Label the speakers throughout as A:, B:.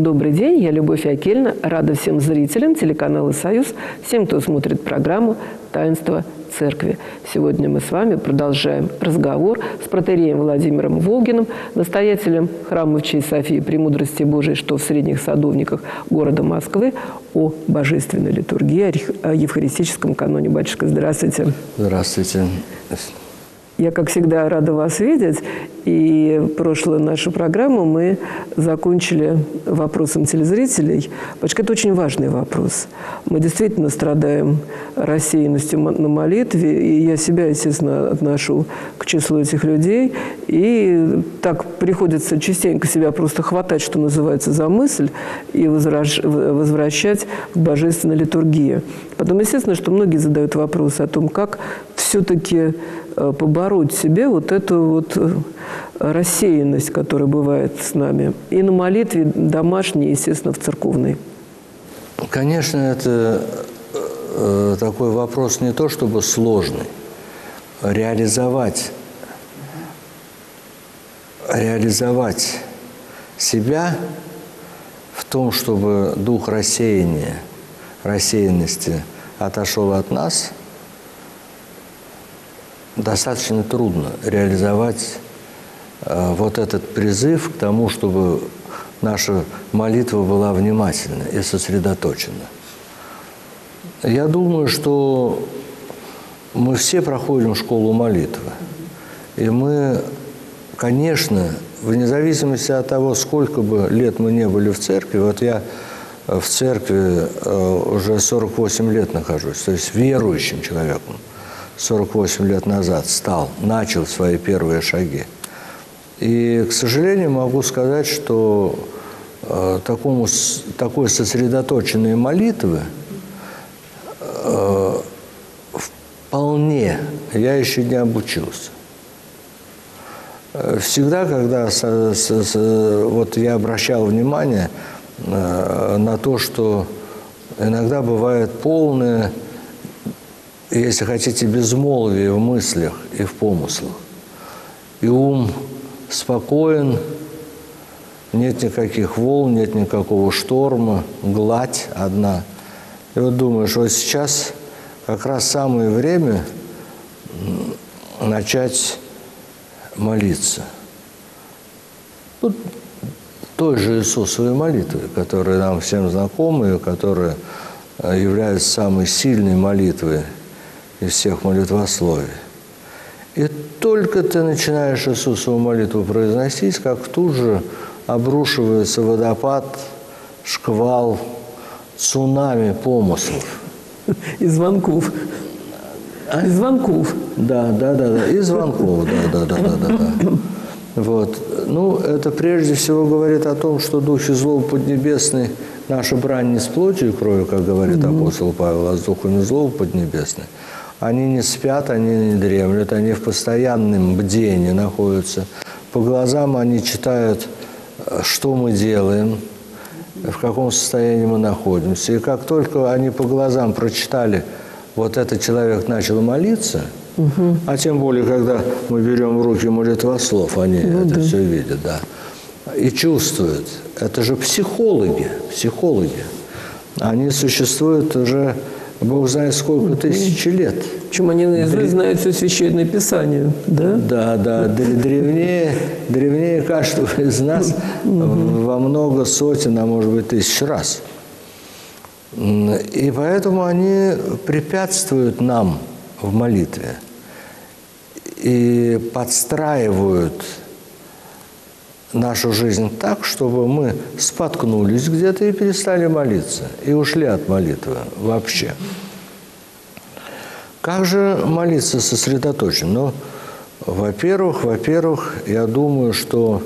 A: добрый день. Я Любовь Акельна. Рада всем зрителям телеканала «Союз», всем, кто смотрит программу «Таинство Церкви». Сегодня мы с вами продолжаем разговор с протоиереем Владимиром Волгиным, настоятелем храма в честь Софии Премудрости Божией, что в Средних Садовниках города Москвы, о божественной литургии, о евхаристическом каноне. Батюшка, здравствуйте.
B: Здравствуйте.
A: Я, как всегда, рада вас видеть. И прошлую нашу программу мы закончили вопросом телезрителей. Батюшка, это очень важный вопрос. Мы действительно страдаем рассеянностью на молитве. И я себя, естественно, отношу к числу этих людей. И так приходится частенько себя просто хватать, что называется, за мысль и возвращать к божественной литургии. Потом, естественно, что многие задают вопрос о том, как все-таки побороть в себе вот эту вот рассеянность, которая бывает с нами. И на молитве домашней, естественно, в церковной.
B: Конечно, это такой вопрос не то чтобы сложный. Реализовать себя в том, чтобы дух рассеянности отошел от нас, достаточно трудно реализовать вот этот призыв к тому, чтобы наша молитва была внимательна и сосредоточена. Я думаю, что мы все проходим школу молитвы. И мы, конечно, вне зависимости от того, сколько бы лет мы не были в церкви, вот я в церкви уже 48 лет нахожусь, то есть верующим человеком. 48 лет назад начал свои первые шаги. И, к сожалению, могу сказать, что такой сосредоточенной молитвы вполне я еще не обучился. Всегда, когда вот я обращал внимание на то, что иногда бывает полное, если хотите, безмолвие в мыслях и в помыслах. И ум спокоен, нет никаких волн, нет никакого шторма, гладь одна. И вот думаешь, вот сейчас как раз самое время начать молиться. Той же Иисусовой молитвой, которая нам всем знакома и которая является самой сильной молитвой из всех молитвословий. И только ты начинаешь Иисусову молитву произносить, как тут же обрушивается водопад, шквал, цунами помыслов.
A: И звонков. И звонков.
B: Да. И звонков, да. Вот. Ну, это прежде всего говорит о том, что духи злого поднебесной, наша брань не с плотью и кровью, как говорит апостол Павел, а с духами злого поднебесной. Они не спят, они не дремлют, они в постоянном бдении находятся. По глазам они читают, что мы делаем, в каком состоянии мы находимся. И как только они по глазам прочитали, вот этот человек начал молиться, а тем более, когда мы берем в руки молитвослов, они это все видят, да, и чувствуют. Это же психологи. Они существуют уже, Бог знает сколько тысяч лет.
A: Причем они наизусть знают все Священное Писание, да?
B: Да. Древнее каждого из нас во много сотен, а может быть тысяч раз. И поэтому они препятствуют нам в молитве и подстраивают нашу жизнь так, чтобы мы споткнулись где-то и перестали молиться, и ушли от молитвы вообще. Как же молиться сосредоточенно? Ну, во-первых, я думаю, что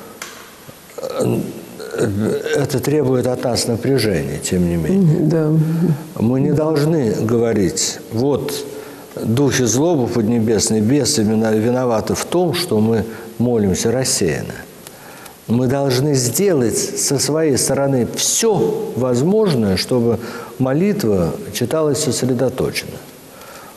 B: это требует от нас напряжения, тем не менее.
A: Да.
B: Мы не должны говорить, вот духи злобы поднебесной, бесы виноваты в том, что мы молимся рассеянно. Мы должны сделать со своей стороны все возможное, чтобы молитва читалась сосредоточенно.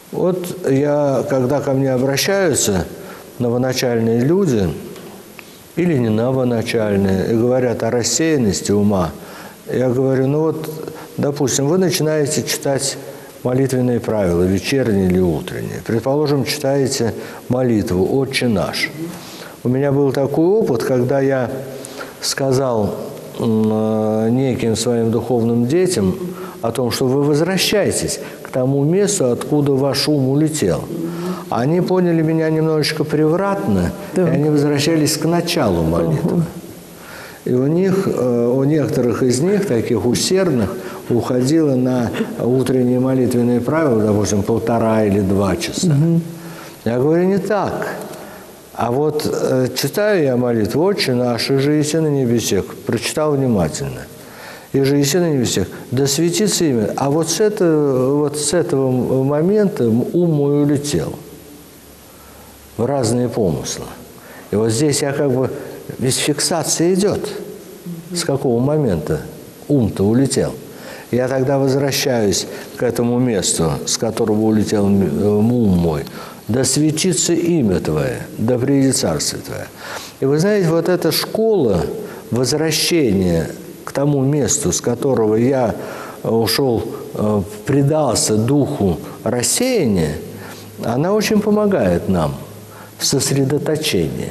B: Вот когда ко мне обращаются новоначальные люди, или не новоначальные, и говорят о рассеянности ума. Я говорю, ну вот, допустим, вы начинаете читать молитвенные правила, вечерние или утренние. Предположим, читаете молитву «Отче наш». У меня был такой опыт, когда я сказал неким своим духовным детям о том, что вы возвращаетесь к тому месту, откуда ваш ум улетел. Они поняли меня немножечко превратно, и они возвращались к началу молитвы. И у некоторых из них, таких усердных, уходило на утренние молитвенные правила, допустим, 1,5 или 2 часа. Я говорю, не так. А вот читаю я молитву «Отче наш, и же еси на небесех», прочитал внимательно. «И же еси на небесех, да светится имя». А вот с этого момента ум мой улетел в разные помыслы. И вот здесь я как бы, ведь фиксация идет. С какого момента ум-то улетел? Я тогда возвращаюсь к этому месту, с которого улетел ум мой. «Да светится имя Твое, да приидет царствие Твое». И вы знаете, вот эта школа возвращения к тому месту, с которого я ушел, предался духу рассеяния, она очень помогает нам в сосредоточении.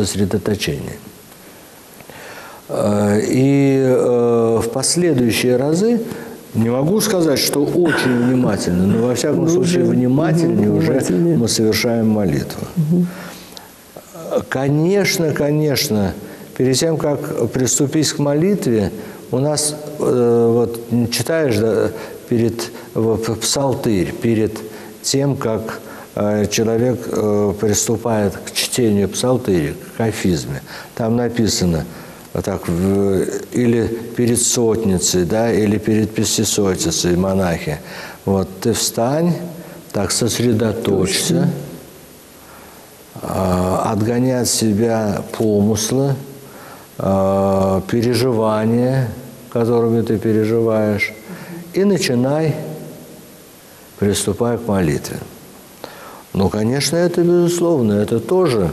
B: И в последующие разы, не могу сказать, что очень внимательно, но во всяком случае внимательнее уже мы совершаем молитву. Конечно, перед тем, как приступить к молитве, у нас, вот читаешь, да, псалтырь, перед тем, как человек приступает к чтению псалтыря, к кафизме. Там написано так, или перед сотницей, да, или перед пятисотницей монахи. Вот ты встань, так сосредоточься, отгоняй от себя помыслы, переживания, которыми ты переживаешь, и начинай, приступай к молитве. Ну, конечно, это безусловно, это тоже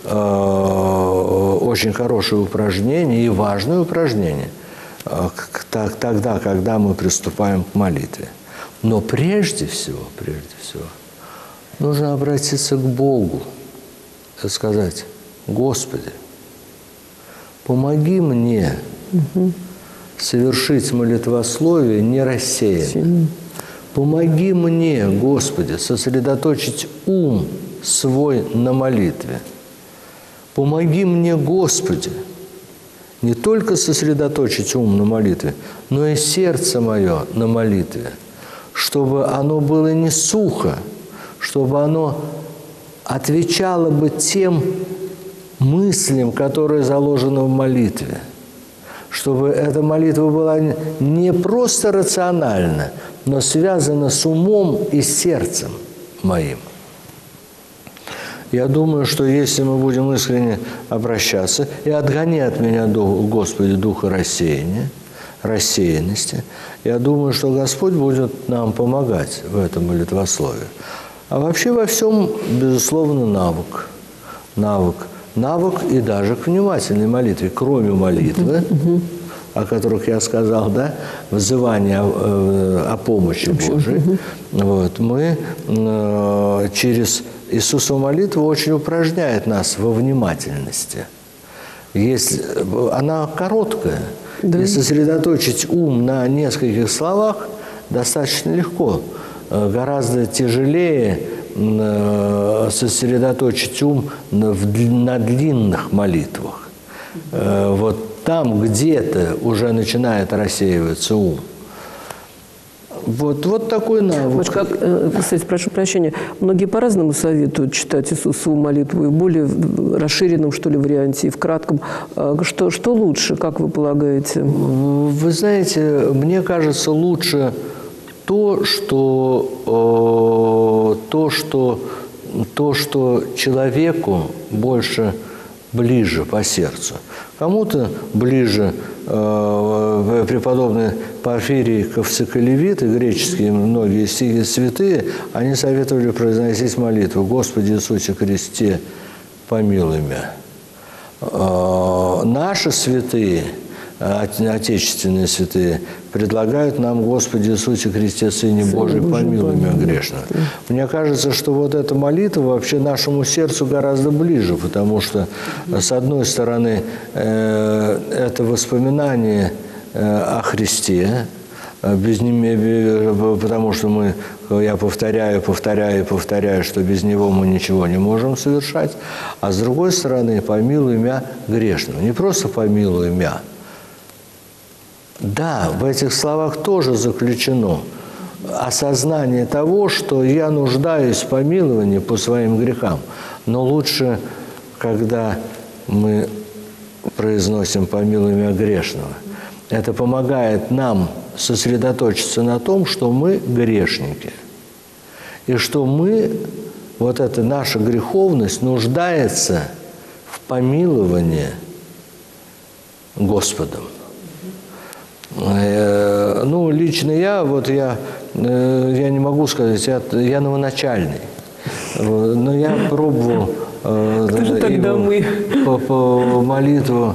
B: очень хорошее упражнение и важное упражнение тогда, когда мы приступаем к молитве. Но прежде всего, нужно обратиться к Богу и сказать: Господи, помоги мне совершить молитвословие не рассеянно. Помоги мне, Господи, сосредоточить ум свой на молитве. Помоги мне, Господи, не только сосредоточить ум на молитве, но и сердце мое на молитве, чтобы оно было не сухо, чтобы оно отвечало бы тем мыслям, которые заложены в молитве, чтобы эта молитва была не просто рациональна, но связана с умом и сердцем моим. Я думаю, что если мы будем искренне обращаться и отгони от меня, Господи, духа рассеянности, я думаю, что Господь будет нам помогать в этом молитвословии. А вообще во всем, безусловно, навык и даже к внимательной молитве, кроме молитвы, о которых я сказал, да, взывание о помощи Божией. Вот, мы через Иисусову молитву очень упражняет нас во внимательности. Она короткая. Да. И сосредоточить ум на нескольких словах достаточно легко. Гораздо тяжелее сосредоточить ум на длинных молитвах. Вот там где-то уже начинает рассеиваться ум. Вот такой навык.
A: Кстати, прошу прощения, многие по-разному советуют читать Иисусову молитву и в более расширенном, что ли, варианте, и в кратком. Что лучше, как вы полагаете?
B: Вы знаете, мне кажется, лучше то, что человеку больше ближе по сердцу. Кому-то ближе преподобный Порфирий Кавцикалевит и греческие многие святые, они советовали произносить молитву: «Господи Иисусе Христе, помилуй меня». наши святые, отечественные святые, предлагают нам: Господи Иисусе Христе, Сыне Божий, помилуй меня грешного. Мне кажется, что вот эта молитва вообще нашему сердцу гораздо ближе, потому что, с одной стороны, это воспоминание о Христе, потому что я повторяю, что без Него мы ничего не можем совершать, а с другой стороны, помилуй меня грешного. Не просто помилуй меня. Да, в этих словах тоже заключено осознание того, что я нуждаюсь в помиловании по своим грехам. Но лучше, когда мы произносим «помилуй меня грешного», это помогает нам сосредоточиться на том, что мы грешники. И что вот эта наша греховность нуждается в помиловании Господом. Ну, лично я не могу сказать, я новоначальный. Но я пробовал по молитву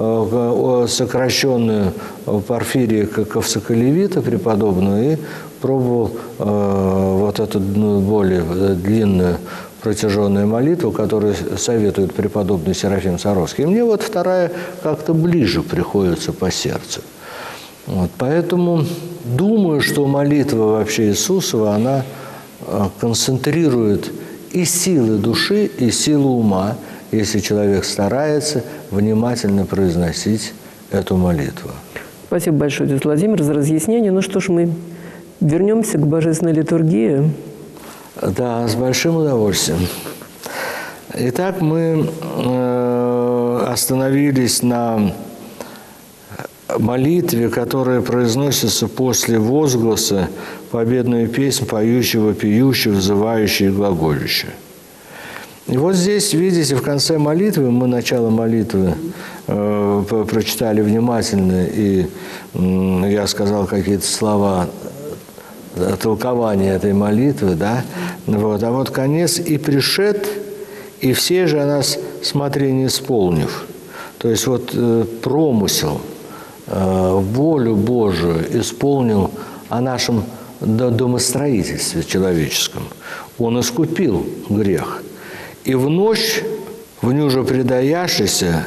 B: сокращенную Порфирия Ковсоколевита преподобную и пробовал вот эту более длинную протяженную молитву, которую советует преподобный Серафим Саровский. И мне вот вторая как-то ближе приходится по сердцу. Вот, поэтому думаю, что молитва вообще Иисусова, она концентрирует и силы души, и силу ума, если человек старается внимательно произносить эту молитву.
A: Спасибо большое, отец Владимир, за разъяснение. Ну что ж, мы вернемся к божественной литургии.
B: Да, с большим удовольствием. Итак, мы остановились на молитве, которая произносится после возгласа победную песнь поющего, пьющего, взывающего и глаголющего. И вот здесь, видите, в конце молитвы, мы начало молитвы прочитали внимательно, и я сказал какие-то слова толкования этой молитвы, да, вот, а вот конец: «И пришед, и все же о нас смотрение исполнив». То есть вот промысел, волю Божию исполнил о нашем домостроительстве человеческом. Он искупил грех. И в ночь, в нюже предаяшися,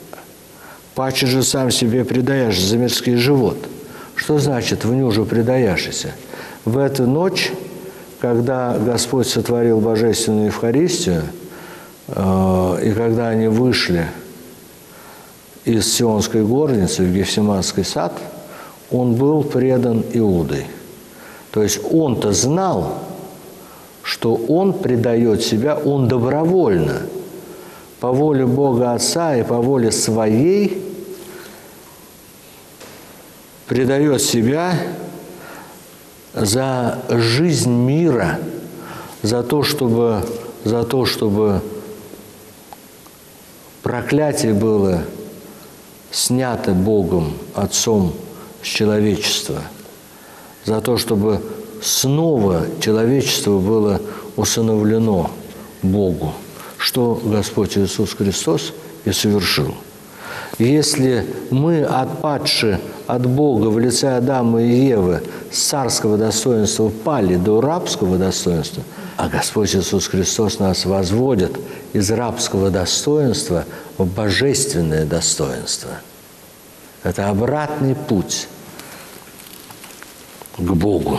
B: паче же сам себе предаешь за мирский живот. Что значит «в нюже предаяшися»? В эту ночь, когда Господь сотворил Божественную Евхаристию, и когда они вышли из Сионской горницы в Гефсиманский сад, он был предан Иудой. То есть он-то знал, что он предает себя, он добровольно, по воле Бога Отца и по воле своей, предает себя за жизнь мира, за то, чтобы проклятие было снято Богом Отцом с человечества, за то, чтобы снова человечество было усыновлено Богу, что Господь Иисус Христос и совершил. Если мы, отпадшие от Бога в лице Адама и Евы, с царского достоинства пали до рабского достоинства, а Господь Иисус Христос нас возводит из рабского достоинства в божественное достоинство. Это обратный путь к Богу.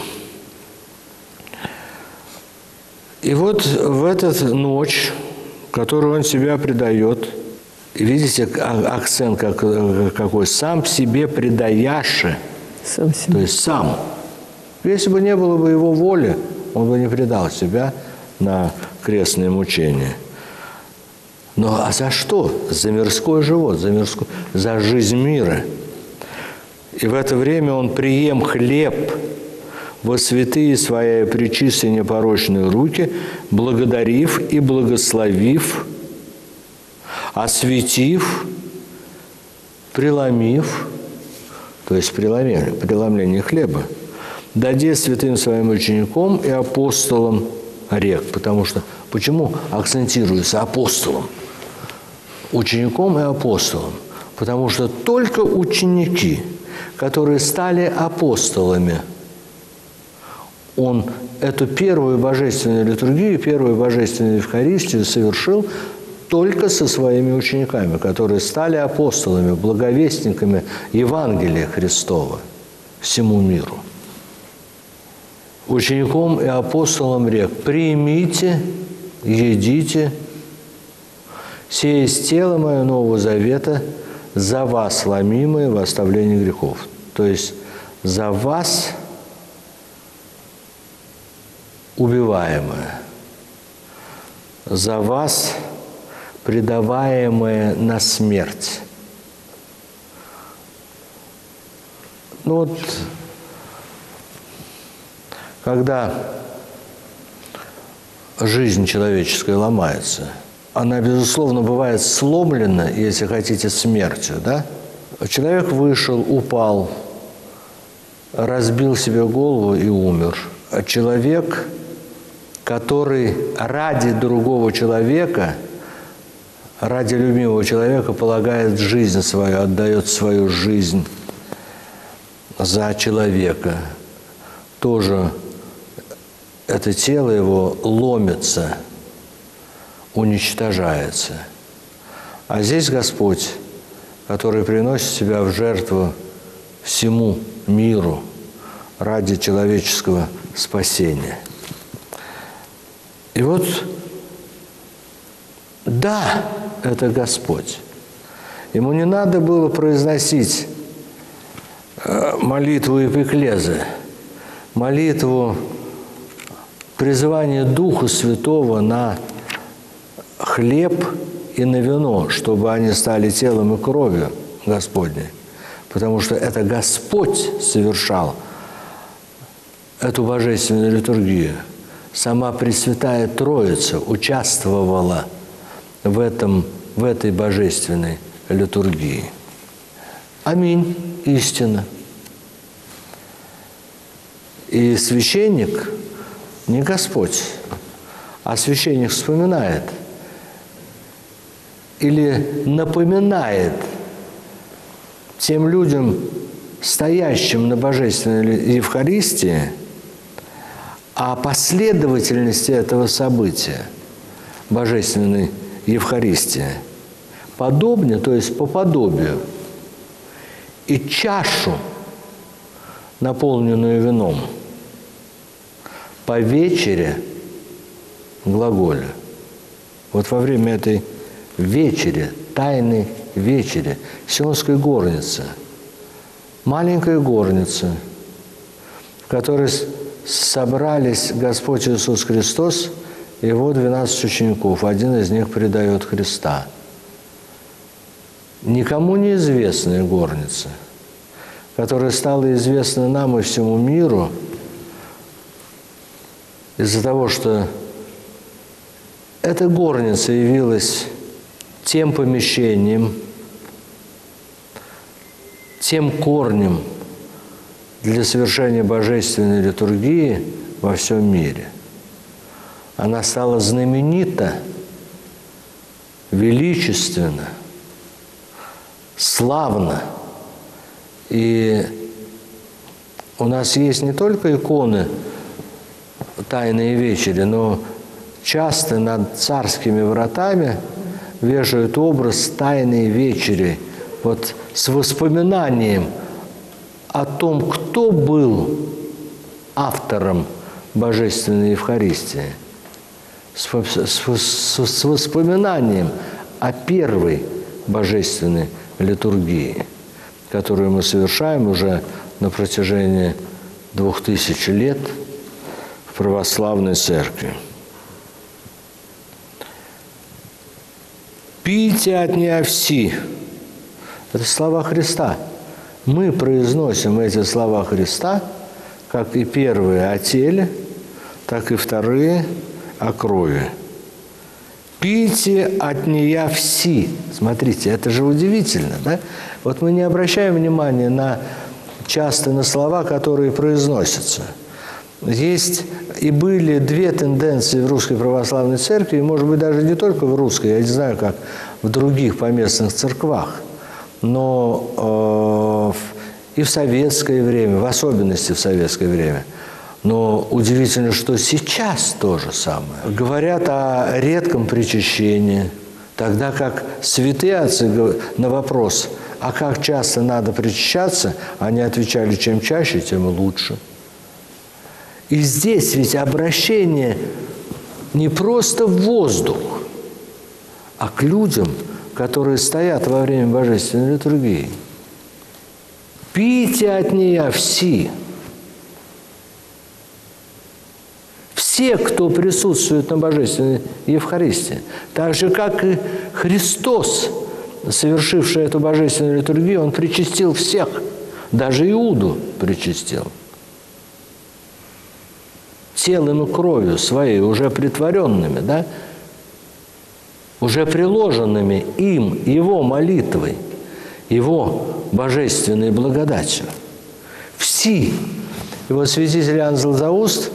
B: И вот в эту ночь, которую Он себя предает, видите, акцент какой? «Сам себе предаяше». То есть сам. Если бы не было бы Его воли, Он бы не предал себя на крестное мучение. А за что? За мирской живот, за жизнь мира. И в это время Он прием хлеб во святые свои пречистые непорочные руки, благодарив и благословив, осветив, преломив, то есть преломление хлеба, даде святым своим ученикам и апостолам рек. Почему акцентируется апостолом? учеником и апостолом. Потому что только ученики, которые стали апостолами, он эту первую божественную литургию, первую божественную Евхаристию совершил только со своими учениками, которые стали апостолами, благовестниками Евангелия Христова всему миру. Учеником и апостолом рек: «Примите, едите, сие есть тело мое Нового Завета, за вас ломимое в оставлении грехов». То есть за вас убиваемое, за вас предаваемое на смерть. Ну вот, когда жизнь человеческая ломается, она, безусловно, бывает сломлена, если хотите, смертью, да? Человек вышел, упал, разбил себе голову и умер. А человек, который ради другого человека, ради любимого человека полагает жизнь свою, отдает свою жизнь за человека, тоже это тело его ломится, уничтожается. А здесь Господь, который приносит себя в жертву всему миру ради человеческого спасения. И вот, да, это Господь. Ему не надо было произносить молитву эпиклезы, молитву призывания Духа Святого на хлеб и на вино, чтобы они стали телом и кровью Господней. Потому что это Господь совершал эту божественную литургию. Сама Пресвятая Троица участвовала в этой божественной литургии. Аминь. Истина. И священник не Господь, а священник вспоминает или напоминает тем людям, стоящим на божественной Евхаристии, о последовательности этого события, божественной Евхаристии, подобно, то есть по подобию, и чашу, наполненную вином, по вечере глаголя. Вот во время этой вечери, тайной вечери, Сионской горницы, маленькая горница, в которой собрались Господь Иисус Христос и его 12 учеников. Один из них предает Христа. Никому неизвестная горница, которая стала известна нам и всему миру из-за того, что эта горница явилась тем помещением, тем корнем для совершения божественной литургии во всем мире. Она стала знаменита, величественна, славна. И у нас есть не только иконы Тайной вечери, но часто над царскими вратами вешают образ Тайной вечери, вот с воспоминанием о том, кто был автором Божественной Евхаристии, с воспоминанием о первой Божественной литургии, которую мы совершаем уже на протяжении 2000 лет в православной церкви. «Пейте от нее все». Это слова Христа. Мы произносим эти слова Христа, как и первые о теле, так и вторые о крови. «Пейте от нее все». Смотрите, это же удивительно, да? Вот мы не обращаем внимания часто на слова, которые произносятся. Есть и были две тенденции в Русской Православной Церкви, и, может быть, даже не только в русской, я не знаю, как в других поместных церквах, но и в советское время, в особенности в советское время. Но удивительно, что сейчас то же самое. Говорят о редком причащении, тогда как святые отцы на вопрос, а как часто надо причащаться, они отвечали, чем чаще, тем лучше. И здесь ведь обращение не просто в воздух, а к людям, которые стоят во время божественной литургии. «Пейте от нее все». Все, кто присутствует на Божественной Евхаристии, так же, как и Христос, совершивший эту Божественную литургию, Он причастил всех, даже Иуду причастил. Телом и кровью своей, уже притворенными, да? Уже приложенными им, Его молитвой, Его божественной благодатью. Все. И вот святитель Иоанн Златоуст,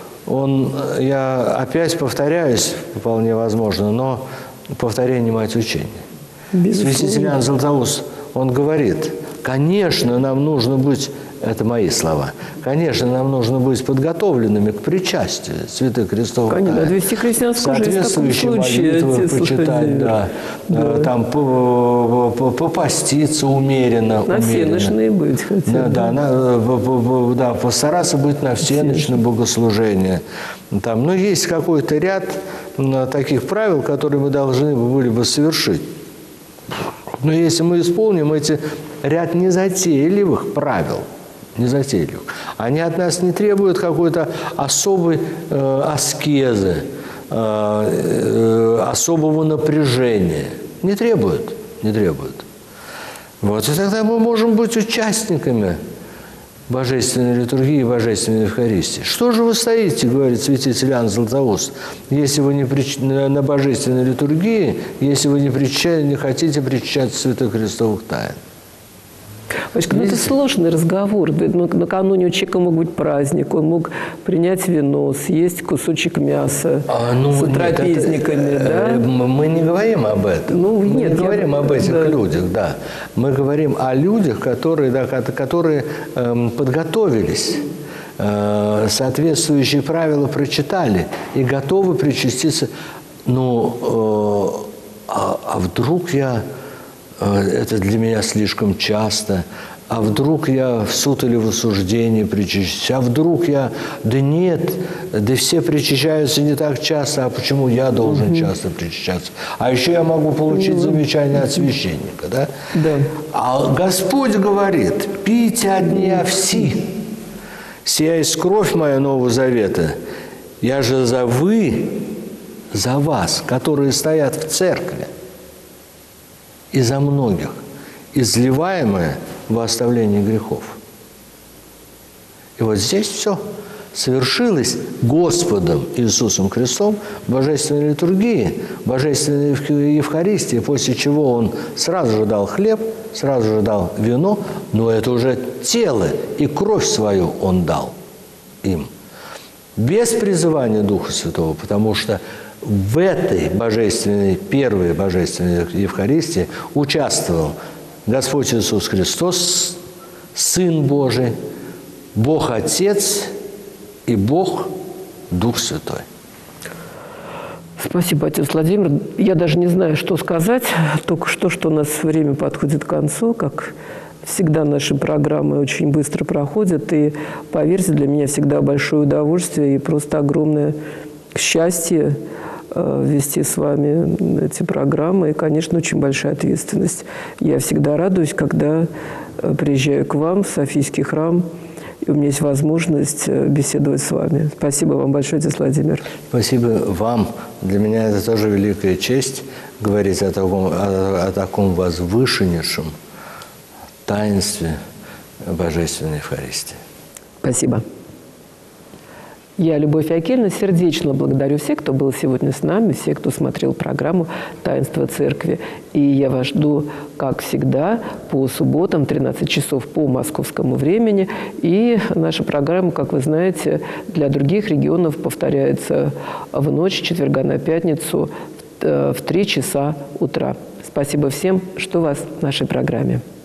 B: я опять повторяюсь, вполне возможно, но повторение – мать учения. Святитель Иоанн Златоуст, он говорит, конечно, нам нужно быть, это мои слова, конечно, нам нужно быть подготовленными к причастию святых крестовых тайн.
A: Конечно, отвести христианскую жизнь в таком случае.
B: Молитвы почитать, да. Там попаститься умеренно.
A: На всеночные быть хотя бы.
B: Да, постараться быть на всеночном богослужении. Но есть какой-то ряд таких правил, которые мы должны были бы совершить. Но если мы исполним эти ряд незатейливых правил, они от нас не требуют какой-то особой аскезы, особого напряжения. Не требуют. Вот. И тогда мы можем быть участниками Божественной литургии и Божественной Евхаристии. Что же вы стоите, говорит святитель Иоанн Златоуст, если вы на Божественной литургии, если вы не хотите причащать святых крестовых тайн?
A: Батюшка, это сложный разговор. Накануне у человека мог быть праздник, он мог принять вино, съесть кусочек мяса с трапезниками. Да?
B: Мы не говорим об этом. Мы не говорим об этих людях, да. Мы говорим о людях, которые подготовились, соответствующие правила прочитали и готовы причаститься. А вдруг это для меня слишком часто, а вдруг я в суд или в осуждение причащаюсь, а вдруг все причащаются не так часто, а почему я должен часто причащаться? А еще я могу получить замечание от священника, да?
A: Да.
B: А Господь говорит, пейте от нее все, сия есть кровь моя Нового Завета, я же за вас, которые стоят в церкви, и за многих, изливаемое во оставление грехов. И вот здесь все совершилось Господом Иисусом Христом в Божественной литургии, Божественной Евхаристии, после чего Он сразу же дал хлеб, сразу же дал вино, но это уже тело и кровь свою Он дал им. Без призывания Духа Святого, потому что в этой первой Божественной Евхаристии участвовал Господь Иисус Христос, Сын Божий, Бог Отец и Бог Дух Святой.
A: Спасибо, отец Владимир. Я даже не знаю, что сказать, только что у нас время подходит к концу, как всегда наши программы очень быстро проходят, и, поверьте, для меня всегда большое удовольствие и просто огромное счастье вести с вами эти программы. И, конечно, очень большая ответственность. Я всегда радуюсь, когда приезжаю к вам в Софийский храм, и у меня есть возможность беседовать с вами. Спасибо вам большое, отец Владимир.
B: Спасибо вам. Для меня это тоже великая честь говорить о таком возвышеннейшем таинстве Божественной Евхаристии.
A: Спасибо. Я, Любовь Акельевна, сердечно благодарю всех, кто был сегодня с нами, всех, кто смотрел программу «Таинство Церкви». И я вас жду, как всегда, по субботам, 13 часов по московскому времени. И наша программа, как вы знаете, для других регионов повторяется в ночь четверга на пятницу в 3 часа утра. Спасибо всем, что вас в нашей программе.